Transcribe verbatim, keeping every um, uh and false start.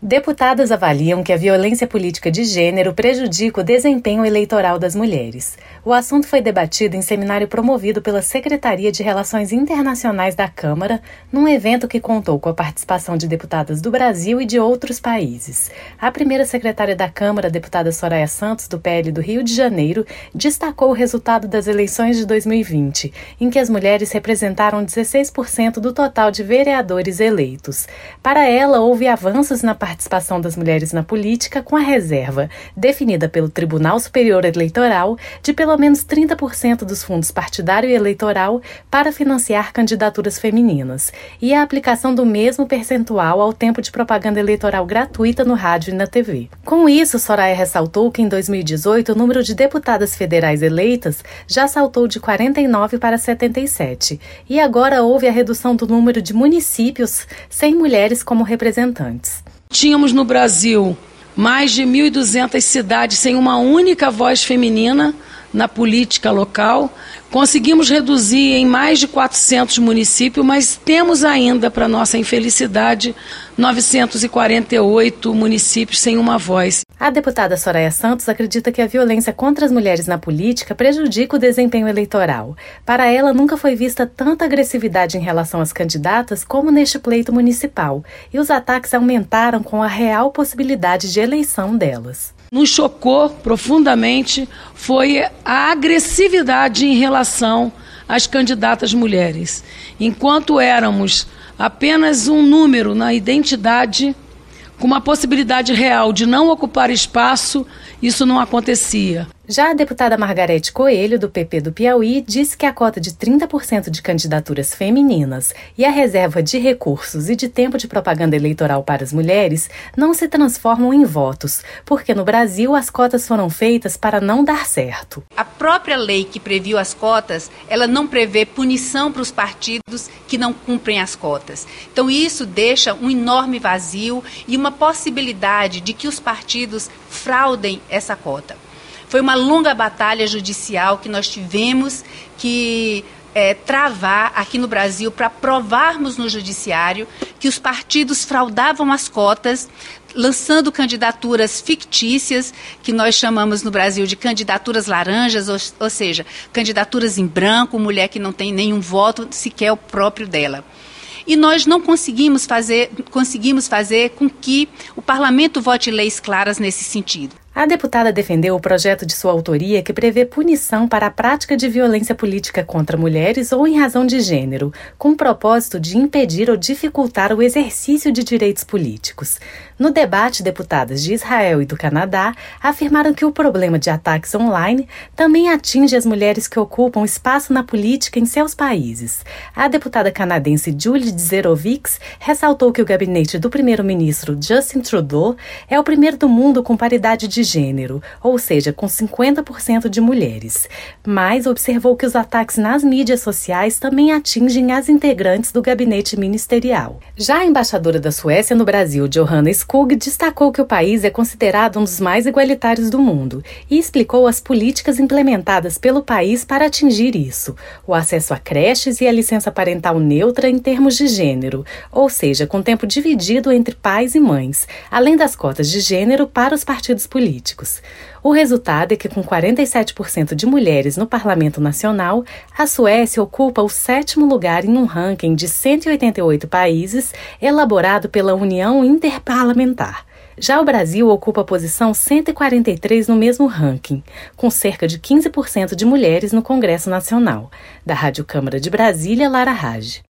Deputadas avaliam que a violência política de gênero prejudica o desempenho eleitoral das mulheres. O assunto foi debatido em seminário promovido pela Secretaria de Relações Internacionais da Câmara, num evento que contou com a participação de deputadas do Brasil e de outros países. A primeira secretária da Câmara, a deputada Soraya Santos, do P L do Rio de Janeiro, destacou o resultado das eleições de dois mil e vinte, em que as mulheres representaram dezesseis por cento do total de vereadores eleitos. Para ela, houve avanços na participação das mulheres na política com a reserva, definida pelo Tribunal Superior Eleitoral, de pelo menos trinta por cento dos fundos partidário e eleitoral para financiar candidaturas femininas, e a aplicação do mesmo percentual ao tempo de propaganda eleitoral gratuita no rádio e na T V. Com isso, Soraya ressaltou que em dois mil e dezoito o número de deputadas federais eleitas já saltou de quarenta e nove para setenta e sete, e agora houve a redução do número de municípios sem mulheres como representantes. Tínhamos no Brasil mais de mil e duzentas cidades sem uma única voz feminina na política local. Conseguimos reduzir em mais de quatrocentos municípios, mas temos ainda, para nossa infelicidade, novecentos e quarenta e oito municípios sem uma voz. A deputada Soraya Santos acredita que a violência contra as mulheres na política prejudica o desempenho eleitoral. Para ela, nunca foi vista tanta agressividade em relação às candidatas como neste pleito municipal, e os ataques aumentaram com a real possibilidade de eleição delas. Nos chocou profundamente foi a agressividade em relação às candidatas mulheres. Enquanto éramos apenas um número na identidade, com uma possibilidade real de não ocupar espaço, isso não acontecia. Já a deputada Margarete Coelho, do P P do Piauí, disse que a cota de trinta por cento de candidaturas femininas e a reserva de recursos e de tempo de propaganda eleitoral para as mulheres não se transformam em votos, porque no Brasil as cotas foram feitas para não dar certo. A própria lei que previu as cotas, ela não prevê punição para os partidos que não cumprem as cotas. Então isso deixa um enorme vazio e uma possibilidade de que os partidos fraudem essa cota. Foi uma longa batalha judicial que nós tivemos que é, travar aqui no Brasil para provarmos no judiciário que os partidos fraudavam as cotas, lançando candidaturas fictícias, que nós chamamos no Brasil de candidaturas laranjas, ou, ou seja, candidaturas em branco, mulher que não tem nenhum voto, sequer o próprio dela. E nós não conseguimos fazer, conseguimos fazer com que o parlamento vote leis claras nesse sentido. A deputada defendeu o projeto de sua autoria que prevê punição para a prática de violência política contra mulheres ou em razão de gênero, com o propósito de impedir ou dificultar o exercício de direitos políticos. No debate, deputadas de Israel e do Canadá afirmaram que o problema de ataques online também atinge as mulheres que ocupam espaço na política em seus países. A deputada canadense Julie Zerovics ressaltou que o gabinete do primeiro-ministro Justin Trudeau é o primeiro do mundo com paridade de gênero, ou seja, com cinquenta por cento de mulheres. Mas observou que os ataques nas mídias sociais também atingem as integrantes do gabinete ministerial. Já a embaixadora da Suécia no Brasil, Johanna Skog, destacou que o país é considerado um dos mais igualitários do mundo e explicou as políticas implementadas pelo país para atingir isso: o acesso a creches e a licença parental neutra em termos de gênero, ou seja, com tempo dividido entre pais e mães, além das cotas de gênero para os partidos políticos. O resultado é que, com quarenta e sete por cento de mulheres no Parlamento Nacional, a Suécia ocupa o sétimo lugar em um ranking de cento e oitenta e oito países elaborado pela União Interparlamentar. Já o Brasil ocupa a posição cento e quarenta e três no mesmo ranking, com cerca de quinze por cento de mulheres no Congresso Nacional. Da Rádio Câmara de Brasília, Lara Rage.